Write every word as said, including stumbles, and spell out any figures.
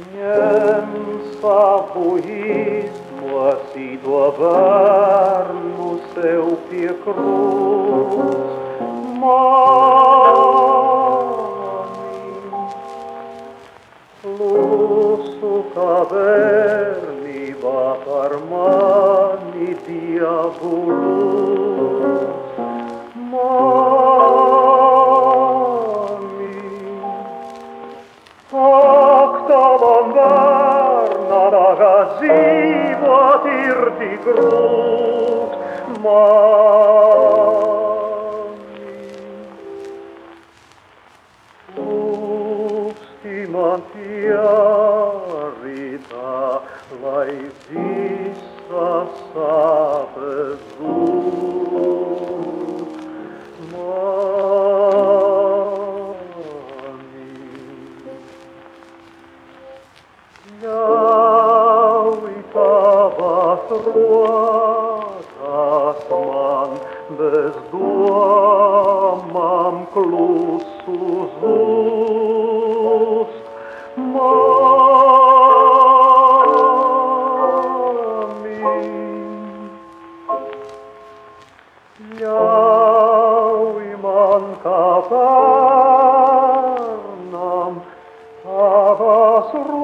Însapuismo-se doar no seu pie cruz, mami, lusso caverni batarmani diabolus, mami, acta lanverna da gazivo a tirti grut, mami, Ustimotiarita lai vissa sapes ut, mami. Iauitavas ruotas man bez domam clussus vust, mami. Iaui-man cavernam havas